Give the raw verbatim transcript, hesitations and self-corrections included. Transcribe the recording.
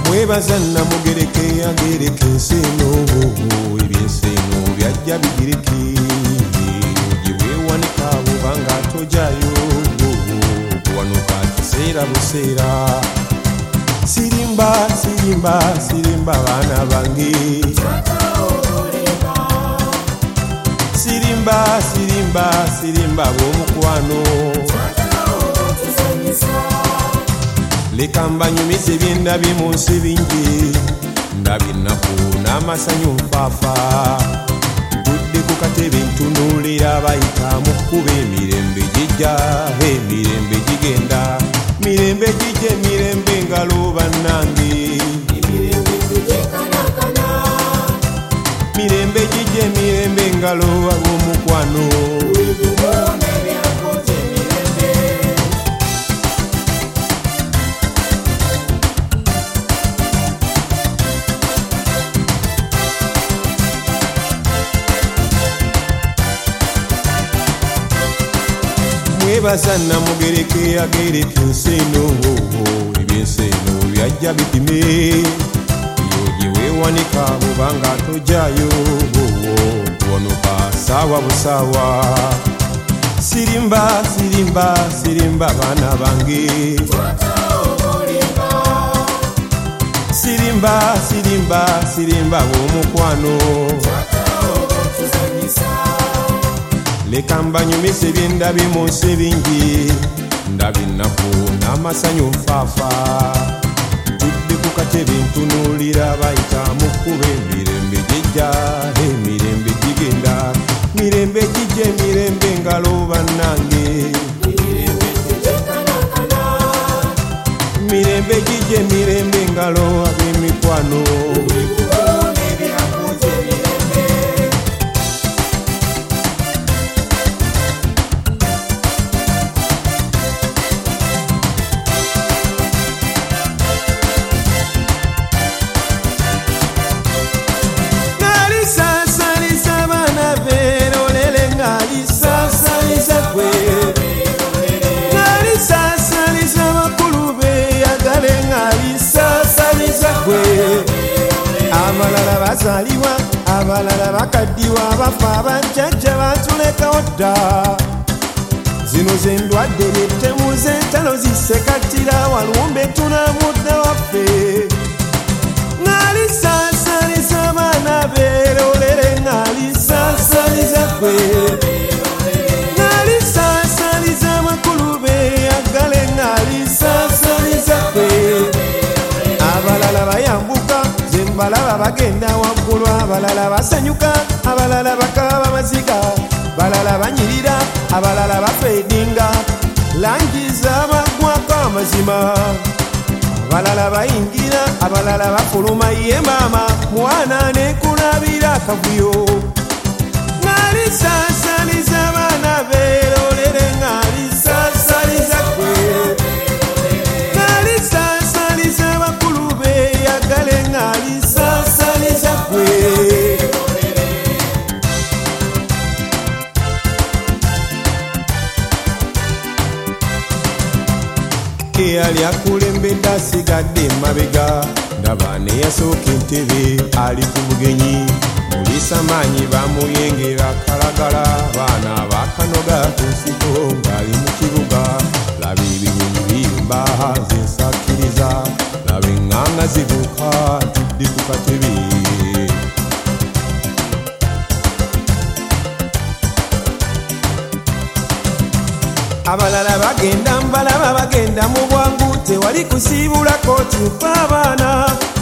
Mwebazanna mugereke agereke enseno ebyenseno byajja bigireke gyeweewanika bwobanga tojayo kuwanuka kiseera buseera. Sirimba sirimba sirimba baana bange, sirimba sirimba sirimba b'omukwano, leka mbanyumize byendabye mu nsi bingi, ndabye ennaku n'amasanyu nfaafa. Tudde ku katebe ntunuulira bayita mu kkuba emirembe gijja emirembe gigenda, mirembe gijja emirembe ngalo bannange, mirembe gijja emirembe ngalo ab'omukwano. Mwebazanna mugereke agereke enseno ebyenseno byajja bipime yo gyeweewanika bwobanga tojayo kuwanuka saawa busaawa. Sirimba sirimba sirimba baana bange, sirimba sirimba sirimba b'omukwano, leka mbanyumise byendabye mu nsi bingi, ndabye ennaku n'amasanyu nfaafa. Tudde ku katebe ntunuulira bayita mu kkuba emirembe gijja emirembe gigenda, mirembe gijja emirembe ngalo bannange, mirembe gijja emirembe ngalo ab'emikwano. Abalala bazaliwa, abalala bakaddiwa, abafa abajjajja batulekawo dda. Zino ze ndwadde by'ettemu z'entalo zisekattira, walumbe tunamudda waffe. Ŋŋaali saasaaliza abaana beerolere, ŋŋaali saasaaliza ggwe, ŋŋaali saasaaliza amakulu beeyagale, ŋŋaali saasaaliza ggwe. Abalala bayambuka balaba bagenda waggulu, abalala basanyuka, abalala bakaba maziga, balala banyirira, abalala bafeedinga, langi z'abagwako amazima. Abalala bayingira, abalala bafuluma, ye maama mwana nekulabira akavuyo. Ŋŋaali saasaaliza abaana beerolere, ŋŋaali saasaaliza ggwe, ŋŋaali saasaaliza abakulu beeyagale, ŋŋaali saasaaliza ggwe. Eyali akulembedde asigadde emabega, ndaba neyasooka entebe ali ku bugenyi, mulisa maanyi bamuyengera kalagala, abaana bakanoga ku nsiko ng'ali mu kibuga. Laba ebinyonyi biyimba zensakiriza, laba eŋŋanga zibuuka tudde ku katebe. Abalala bagenda mbalaba bagenda mu bwangu, tewali kusiibula kooti mpa abaana.